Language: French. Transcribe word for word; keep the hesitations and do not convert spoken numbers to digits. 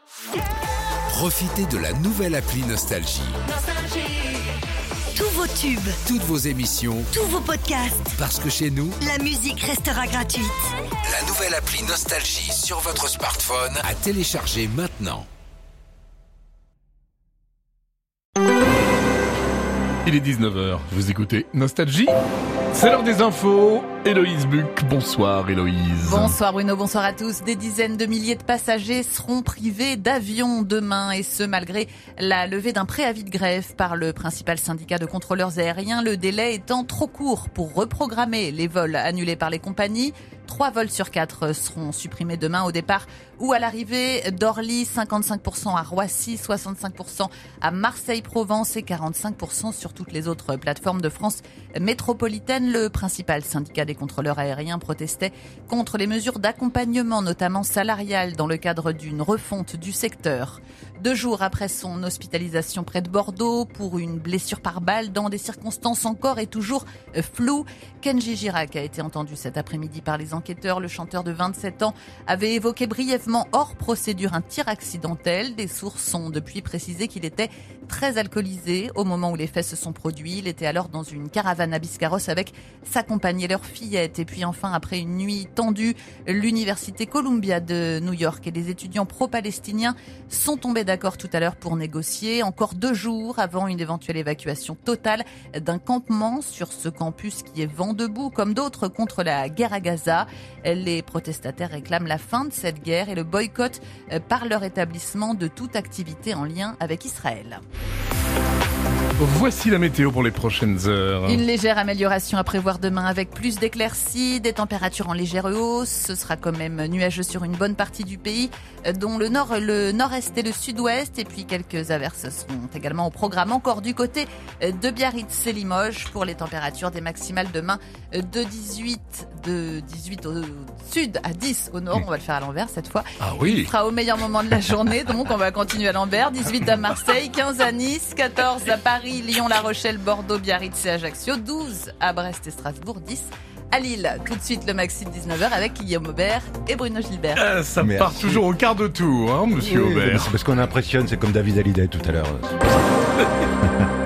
Profitez de la nouvelle appli Nostalgie. Tous vos tubes, Toutes vos émissions, tous vos podcasts, parce que chez nous, la musique restera gratuite. la nouvelle appli Nostalgie sur votre smartphone à télécharger maintenant. Il est dix-neuf heures, vous écoutez Nostalgie. C'est l'heure des infos. Héloïse Buc, bonsoir Héloïse. Bonsoir Bruno, bonsoir à tous. Des dizaines de milliers de passagers seront privés d'avions demain, et ce malgré la levée d'un préavis de grève par le principal syndicat de contrôleurs aériens, le délai étant trop court pour reprogrammer les vols annulés par les compagnies. Trois vols sur quatre seront supprimés demain au départ ou à l'arrivée d'Orly, cinquante-cinq pour cent à Roissy, soixante-cinq pour cent à Marseille-Provence et quarante-cinq pour cent sur toutes les autres plateformes de France métropolitaine. Le principal syndicat des contrôleurs aériens protestait contre les mesures d'accompagnement, notamment salariales, dans le cadre d'une refonte du secteur. Deux jours après son hospitalisation près de Bordeaux pour une blessure par balle dans des circonstances encore et toujours floues, Kenji Girac a été entendu cet après-midi par les enquêteurs. Le chanteur de vingt-sept ans avait évoqué brièvement hors procédure un tir accidentel. Des sources ont depuis précisé qu'il était très alcoolisé au moment où les faits se sont produits. Il était alors dans une caravane à Biscarrosse avec sa compagne et leur fillette. Et puis enfin, après une nuit tendue, l'université Columbia de New York et les étudiants pro-palestiniens sont tombés d'accord tout à l'heure pour négocier. Encore deux jours avant une éventuelle évacuation totale d'un campement sur ce campus qui est vent debout, comme d'autres, contre la guerre à Gaza. Les protestataires réclament la fin de cette guerre et le boycott par leur établissement de toute activité en lien avec Israël. Voici la météo pour les prochaines heures. Une légère amélioration à prévoir demain avec plus d'éclaircies, des températures en légère hausse. Ce sera quand même nuageux sur une bonne partie du pays, dont le nord, le nord-est et le sud-ouest. Et puis quelques averses seront également au programme. Encore du côté de Biarritz et Limoges pour les températures, des maximales demain de dix-huit, de dix-huit au sud à dix au nord. On va le faire à l'envers cette fois. Ah oui. Il sera au meilleur moment de la journée, donc on va continuer à l'envers. dix-huit à Marseille, quinze à Nice, quatorze à Paris, Lyon, La Rochelle, Bordeaux, Biarritz et Ajaccio, douze à Brest et Strasbourg, dix à Lille. Tout de suite le maxi de dix-neuf heures avec Guillaume Aubert et Bruno Gilbert. Euh, ça Merci. part toujours au quart de tour, hein, monsieur Oui, Aubert. c'est parce qu'on impressionne, c'est comme David Hallyday tout à l'heure.